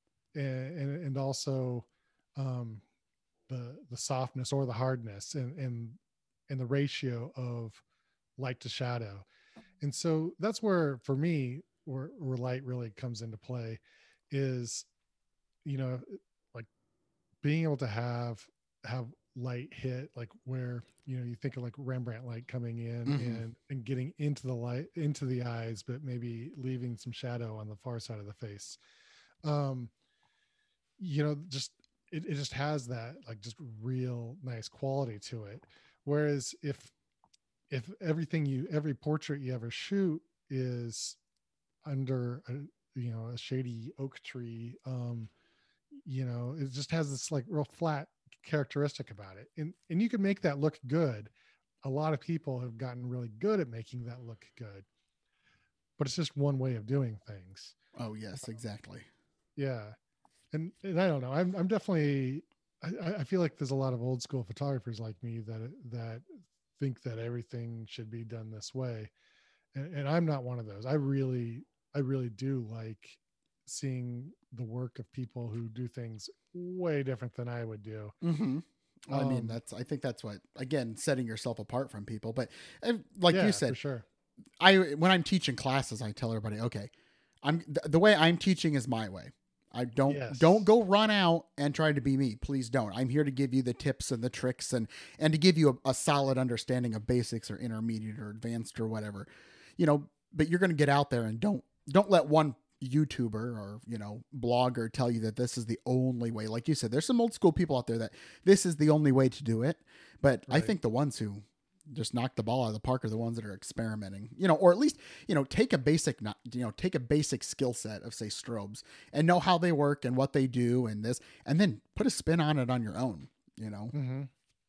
and and also um, the the softness or the hardness and and and the ratio of light to shadow. And so that's where, for me, where, where light really comes into play is, you know, like being able to have, have light hit, like where, you know, you think of like Rembrandt light coming in mm-hmm. and, and getting into the light, into the eyes, but maybe leaving some shadow on the far side of the face. Um, you know, just, it, it just has that like just real nice quality to it. Whereas if, if everything you, every portrait you ever shoot is under a, you know, a shady oak tree. Um, you know, it just has this like real flat characteristic about it. And, and you can make that look good. A lot of people have gotten really good at making that look good, but it's just one way of doing things. Oh yes, exactly. Yeah. And, and I don't know, I'm, I'm definitely, I, I feel like there's a lot of old school photographers like me that, that think that everything should be done this way. And, and I'm not one of those. I really, I really do like seeing the work of people who do things way different than I would do. Mm-hmm. Well, I mean, Um, that's, I think that's what, again, setting yourself apart from people. But uh, like yeah, you said, for sure. I, when I'm teaching classes, I tell everybody, okay, I'm th- the way I'm teaching is my way. I don't, Yes. don't go run out and try to be me. Please don't. I'm here to give you the tips and the tricks and, and to give you a, a solid understanding of basics or intermediate or advanced or whatever, you know, but you're going to get out there and don't, don't let one YouTuber or, you know, blogger tell you that this is the only way. Like you said, there's some old school people out there that this is the only way to do it. But I Right. think the ones who just knock the ball out of the park are the ones that are experimenting, you know, or at least, you know, take a basic, not, you know, take a basic skill set of say strobes and know how they work and what they do and this, and then put a spin on it on your own, you know. Mm-hmm.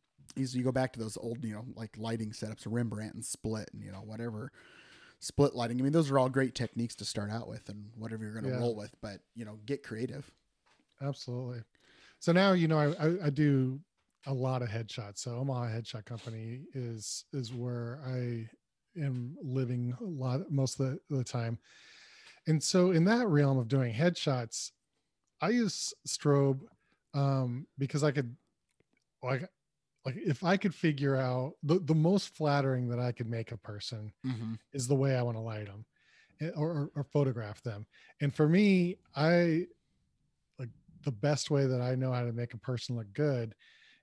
Is you go back to those old, you know, like lighting setups, Rembrandt and split and, you know, whatever. Split lighting. I mean, those are all great techniques to start out with and whatever you're going to Yeah. roll with, but you know, get creative. Absolutely. So now, you know, I, I, I do a lot of headshots. So Omaha Headshot Company is, is where I am living a lot, most of the, the time. And so in that realm of doing headshots, I use strobe um, because I could like, like if I could figure out the, the most flattering that I could make a person Mm-hmm. is the way I want to light them or, or, or photograph them. And for me, I like the best way that I know how to make a person look good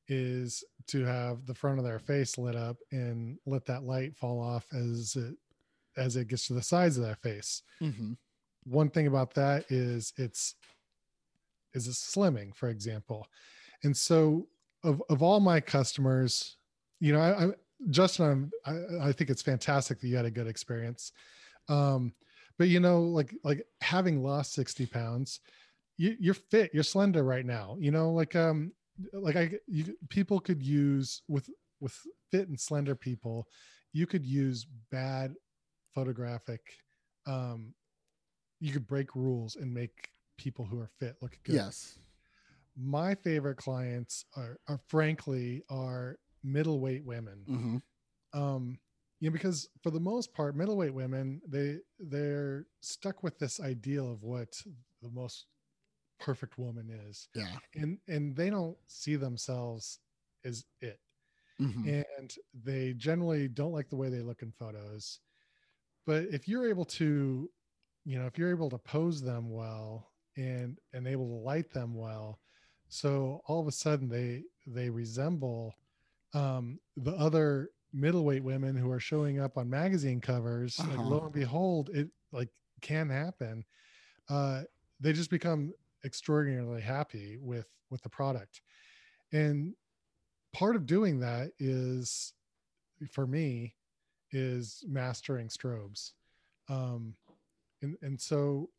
is to have the front of their face lit up and let that light fall off as it, as it gets to the sides of their face. Mm-hmm. One thing about that is it's, is a slimming, for example. And so of, of all my customers, you know, I, I Justin, I'm, I, I think it's fantastic that you had a good experience. Um, but you know, like, like having lost sixty pounds, you, you're fit, you're slender right now, you know, like, um, like I, you, people could use with, with fit and slender people, you could use bad photographic, um, you could break rules and make people who are fit look good. Yes. My favorite clients are, are frankly are middleweight women. Mm-hmm. Um, you know, because for the most part, middleweight women, they, they're stuck with this ideal of what the most perfect woman is. Yeah. And, and they don't see themselves as it. Mm-hmm. And they generally don't like the way they look in photos. But if you're able to, you know, if you're able to pose them well and, and able to light them well, so all of a sudden they, they resemble um, the other middleweight women who are showing up on magazine covers. Uh-huh. Like lo and behold, it like can happen. Uh, they just become extraordinarily happy with, with the product. And part of doing that is, for me, is mastering strobes. Um, and, and so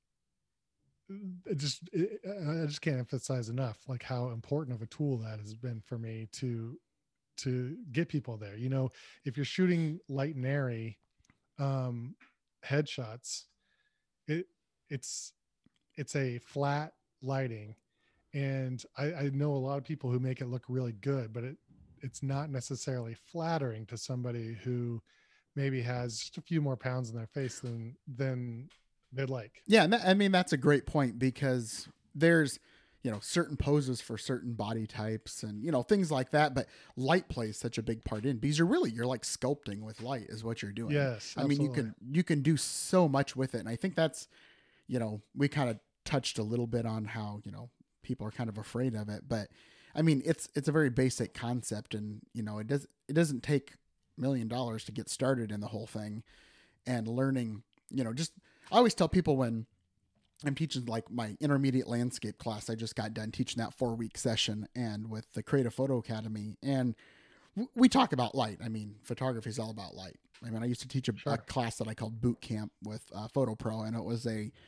it just, it, I just can't emphasize enough, like how important of a tool that has been for me to, to get people there. You know, if you're shooting light and airy, um, headshots, it it's, it's a flat lighting. And I, I know a lot of people who make it look really good, but it, it's not necessarily flattering to somebody who maybe has just a few more pounds in their face than, than they'd like. Yeah. And that, I mean, that's a great point because there's, you know, certain poses for certain body types and, you know, things like that. But light plays such a big part in because you're really, you're like sculpting with light is what you're doing. Yes. I mean, you absolutely. can, you can do so much with it. And I think that's, you know, we kind of touched a little bit on how, you know, people are kind of afraid of it, but I mean, it's, it's a very basic concept and, you know, it does, it doesn't take a million dollars to get started in the whole thing and learning, you know, just, I always tell people when I'm teaching like my intermediate landscape class, I just got done teaching that four week session and with the Creative Photo Academy. And w- we talk about light. I mean, photography is all about light. I mean, I used to teach a, Sure. a class that I called boot camp with uh, Photo Pro, and it was a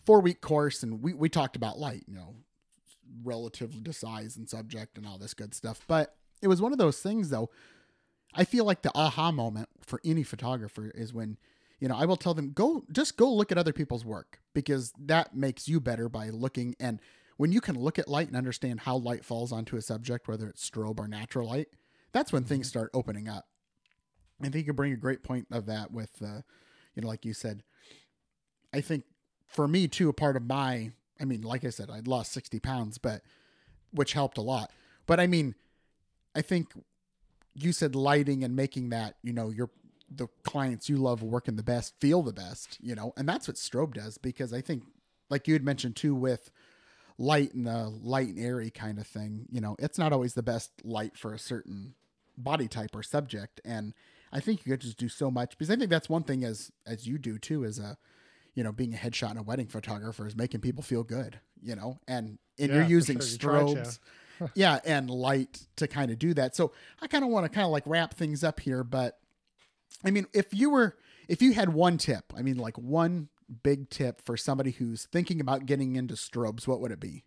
four week course, and we, we talked about light, you know, relative to size and subject and all this good stuff. But it was one of those things, though. I feel like the aha moment for any photographer is when, you know, I will tell them, go, just go look at other people's work, because that makes you better by looking. And when you can look at light and understand how light falls onto a subject, whether it's strobe or natural light, that's when things start opening up. I think you bring a great point of that with, uh, you know, like you said, I think for me too, a part of my, I mean, like I said, I'd lost sixty pounds, but which helped a lot. But I mean, I think you said lighting and making that, you know, your, the clients you love working the best, feel the best, you know, and that's what strobe does. Because I think, like you had mentioned too, with light and the light and airy kind of thing, you know, it's not always the best light for a certain body type or subject. And I think you could just do so much, because I think that's one thing as, as you do too, as a, you know, being a headshot and a wedding photographer, is making people feel good, you know, and, and Yeah, you're using sure. You strobes, yeah, and light to kind of do that. So I kind of want to kind of like wrap things up here, but I mean, if you were, if you had one tip, I mean, like one big tip for somebody who's thinking about getting into strobes, what would it be?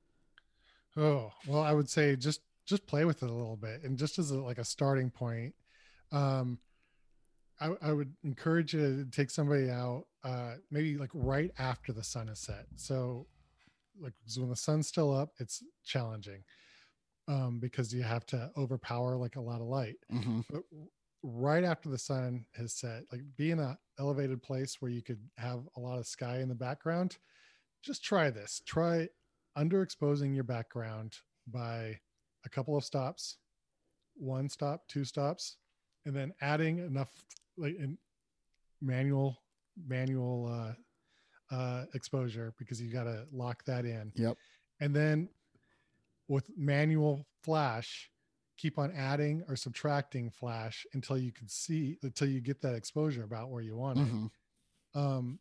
Oh, well, I would say just, just play with it a little bit. And just as a, like a starting point, um, I, I would encourage you to take somebody out, uh, maybe like right after the sun is set. So like, so when the sun's still up, it's challenging, um, because you have to overpower like a lot of light. Mm-hmm. But right after the sun has set, like be in a elevated place where you could have a lot of sky in the background. Just try this. Try underexposing your background by a couple of stops, one stop, two stops, and then adding enough like in manual manual uh, uh, exposure, because you got to lock that in. Yep. And then with manual flash, keep on adding or subtracting flash until you can see, until you get that exposure about where you want Mm-hmm. it. Um,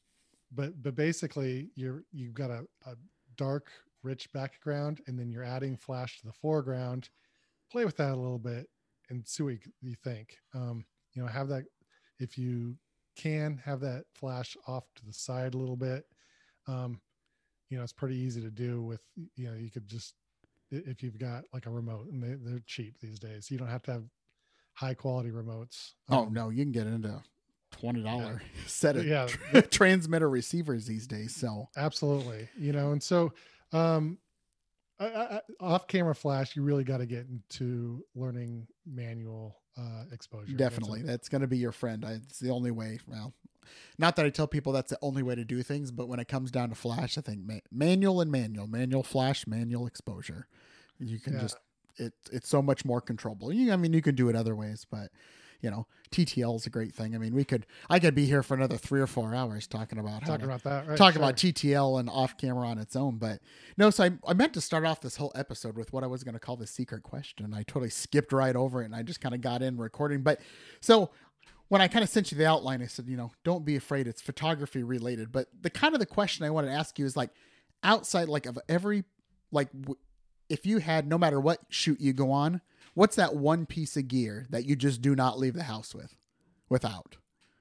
but, but basically you're, you've got a, a dark, rich background, and then you're adding flash to the foreground. Play with that a little bit and see what you, you think. Um, you know, have that, if you can have that flash off to the side a little bit. Um, you know, it's pretty easy to do with, you know, you could just, if you've got like a remote, and they, they're cheap these days, you don't have to have high quality remotes. Oh Um, no, you can get into twenty dollars yeah. set of Yeah. tr- transmitter receivers these days. So Absolutely. You know, and so, um, I, I, off camera flash, you really got to get into learning manual uh, exposure. Definitely. That's, a, that's going to be your friend. I, it's the only way. Well, not that I tell people that's the only way to do things, but when it comes down to flash, I think ma- manual and manual, manual flash, manual exposure. You can Yeah. just, it, it's so much more controllable. You, I mean, you can do it other ways, but you know, T T L is a great thing. I mean, we could, I could be here for another three or four hours talking about how talking to, about that, right? talking Sure. about T T L and off camera on its own. But no, so I, I meant to start off this whole episode with what I was going to call the secret question. I totally skipped right over it, and I just kind of got in recording. But so when I kind of sent you the outline, I said, you know, don't be afraid. It's photography related. But the kind of the question I wanted to ask you is like outside, like of every, like w- if you had, no matter what shoot you go on, what's that one piece of gear that you just do not leave the house with, without?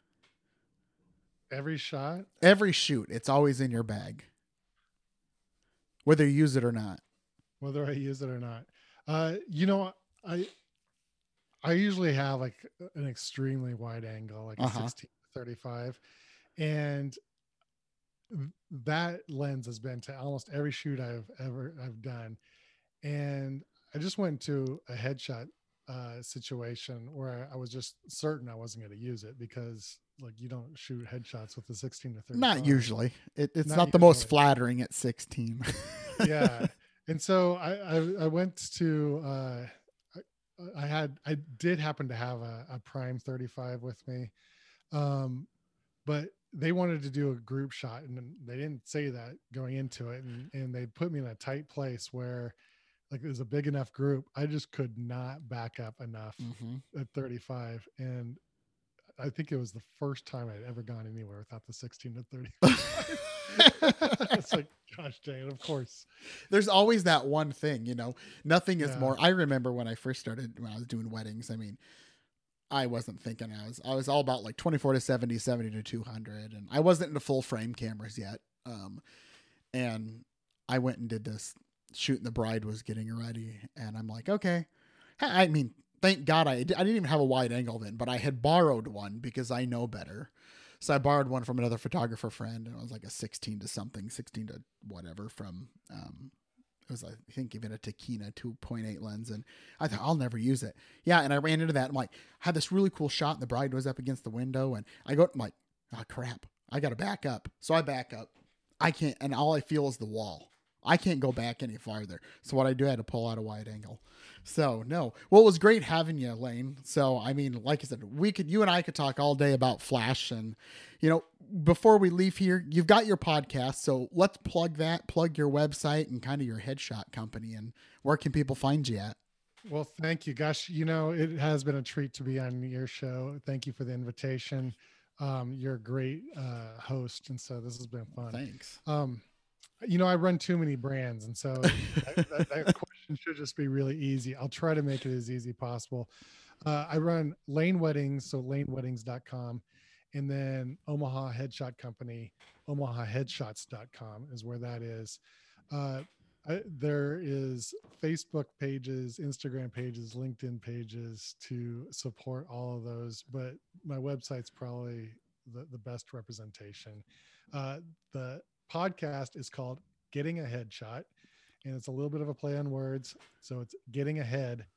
Every shot. Every shoot, it's always in your bag, whether you use it or not. Whether I use it or not. Uh, you know, I I usually have like an extremely wide angle, like a Uh-huh. sixteen to thirty-five. And that lens has been to almost every shoot I've ever I've done. And I just went to a headshot uh, situation where I was just certain I wasn't going to use it, because like you don't shoot headshots with the sixteen to thirty-five. Not usually. It, it's not, Not the most usually. flattering at sixteen. Yeah. And so I, I, I went to, uh, I, I had, I did happen to have a, a prime thirty-five with me. Um, but they wanted to do a group shot, and they didn't say that going into it. And, and they put me in a tight place where like it was a big enough group. I just could not back up enough Mm-hmm. at thirty-five. And I think it was the first time I'd ever gone anywhere without the sixteen to thirty-five. It's like, gosh dang it, of course. There's always that one thing, you know, nothing is Yeah. more. I remember when I first started, when I was doing weddings, I mean, I wasn't thinking. I was I was all about like twenty-four to seventy, seventy to two hundred, and I wasn't into full frame cameras yet. Um, and I went and did this shoot, and the bride was getting ready, and I'm like, okay. I mean, thank God I I didn't even have a wide angle then, but I had borrowed one because I know better. So I borrowed one from another photographer friend, and it was like a sixteen to something, sixteen to whatever from. Um, It was, I think, even a Takina two point eight lens. And I thought, I'll never use it. Yeah. And I ran into that. I'm like, I had this really cool shot, and the bride was up against the window. And I go, I'm like, oh, crap. I got to back up. So I back up. I can't. And all I feel is the wall. I can't go back any farther. So what I do, I had to pull out a wide angle. So no. Well, it was great having you, Lane. So, I mean, like I said, we could, you and I could talk all day about Flash. And, you know, before we leave here, you've got your podcast. So let's plug that, plug your website and kind of your headshot company. And where can people find you at? Well, thank you. Gosh, you know, it has been a treat to be on your show. Thank you for the invitation. Um, you're a great uh, host. And so this has been fun. Thanks. Um, You know, I run too many brands, and so that, that, that question should just be really easy. I'll try to make it as easy as possible. Uh, I run Lane Weddings, so lane weddings dot com, and then Omaha Headshot Company, omaha headshots dot com is where that is. Uh, I, there is Facebook pages, Instagram pages, LinkedIn pages to support all of those, but my website's probably the, the best representation. Uh, the podcast is called Getting a Headshot, and it's a little bit of a play on words. So it's getting ahead,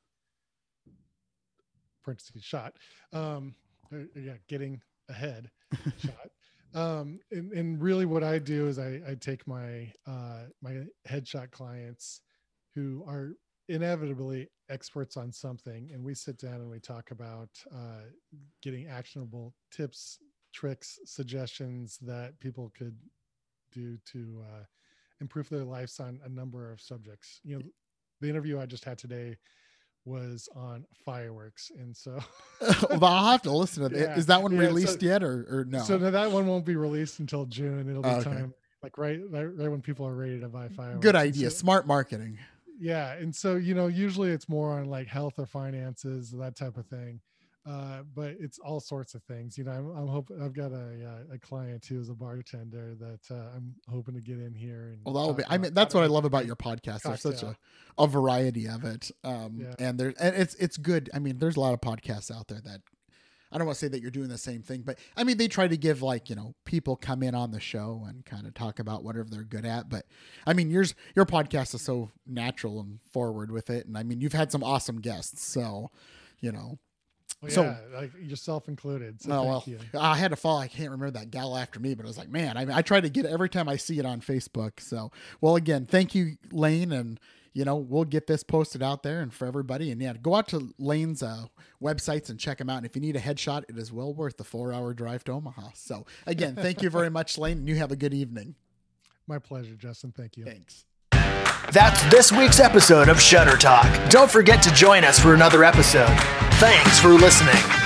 parentheses shot. Um, or, yeah, getting ahead shot. Um, and, and really what I do is I, I take my, uh, my headshot clients who are inevitably experts on something, and we sit down and we talk about uh, getting actionable tips, tricks, suggestions that people could do to uh, improve their lives on a number of subjects. You know, the interview I just had today was on fireworks, and so well, I'll have to listen to it. Yeah, Is that one yeah, released so, yet, or, or no? So no, that one won't be released until June. It'll be oh, okay. time like right, right, right when people are ready to buy fireworks. Good idea, so, smart marketing. Yeah, and so you know, usually it's more on like health or finances, that type of thing. Uh, but it's all sorts of things. You know, I'm, I'm hoping I've got a a client who is a bartender that uh, I'm hoping to get in here. And well, that'll be. I mean, that's what I love about your podcast. There's such a, a variety of it, um, yeah. and there and it's it's good. I mean, there's a lot of podcasts out there that I don't want to say that you're doing the same thing, but I mean, they try to give like you know people come in on the show and kind of talk about whatever they're good at. But I mean, yours your podcast is so natural and forward with it, and I mean, you've had some awesome guests, so you know. Well, so, yeah, like yourself included. So oh, thank well, you. I had to fall. I can't remember that gal after me, but I was like, man, I mean, I try to get it every time I see it on Facebook. So, well, again, thank you, Lane. And, you know, we'll get this posted out there and for everybody. And yeah, go out to Lane's uh, websites and check them out. And if you need a headshot, it is well worth the four hour drive to Omaha. So again, thank you very much, Lane. And you have a good evening. My pleasure, Justin. Thank you. Thanks. That's this week's episode of Shutter Talk. Don't forget to join us for another episode. Thanks for listening.